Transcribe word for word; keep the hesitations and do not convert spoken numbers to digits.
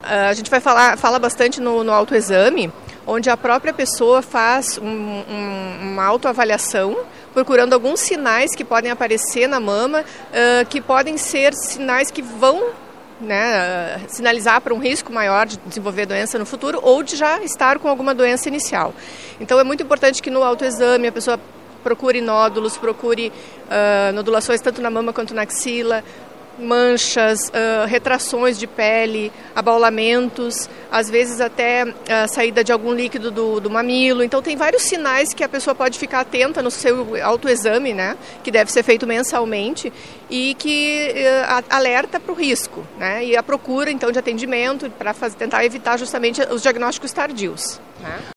a gente vai falar fala bastante no, no autoexame, onde a própria pessoa faz um, um, uma autoavaliação, procurando alguns sinais que podem aparecer na mama, uh, que podem ser sinais que vão, né, sinalizar para um risco maior de desenvolver doença no futuro ou de já estar com alguma doença inicial. Então é muito importante que no autoexame a pessoa procure nódulos, procure uh, nodulações tanto na mama quanto na axila, manchas, uh, retrações de pele, abaulamentos, às vezes até a saída de algum líquido do, do mamilo. Então tem vários sinais que a pessoa pode ficar atenta no seu autoexame, né, que deve ser feito mensalmente e que uh, alerta para o risco, né, e a procura então de atendimento para tentar evitar justamente os diagnósticos tardios, né?